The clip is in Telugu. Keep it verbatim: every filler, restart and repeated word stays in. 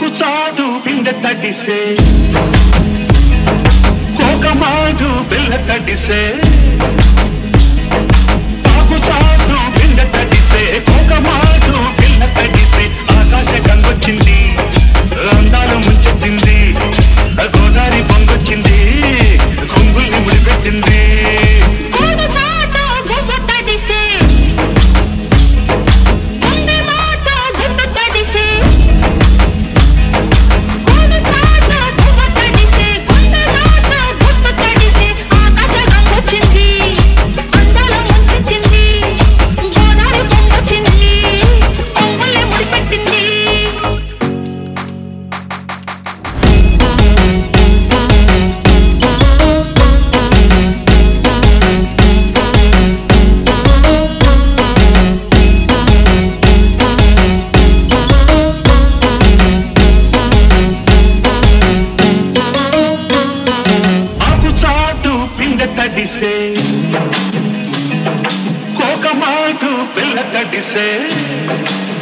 ఆకు చాటు పిండ తడిసే కోకమాటు పిల్ల తడిసే ఆకు చాటు పిండ తడిసే కోకమాటు పిల్ల తడిసే ఆకాశ గంగొచ్చింది అందాలు ముంచెత్తింది గోదారి పొంగొచ్చింది కొంగుల్ని ముడిపెట్టింది తడిసే కోకమాటు పిల్ల తడిసే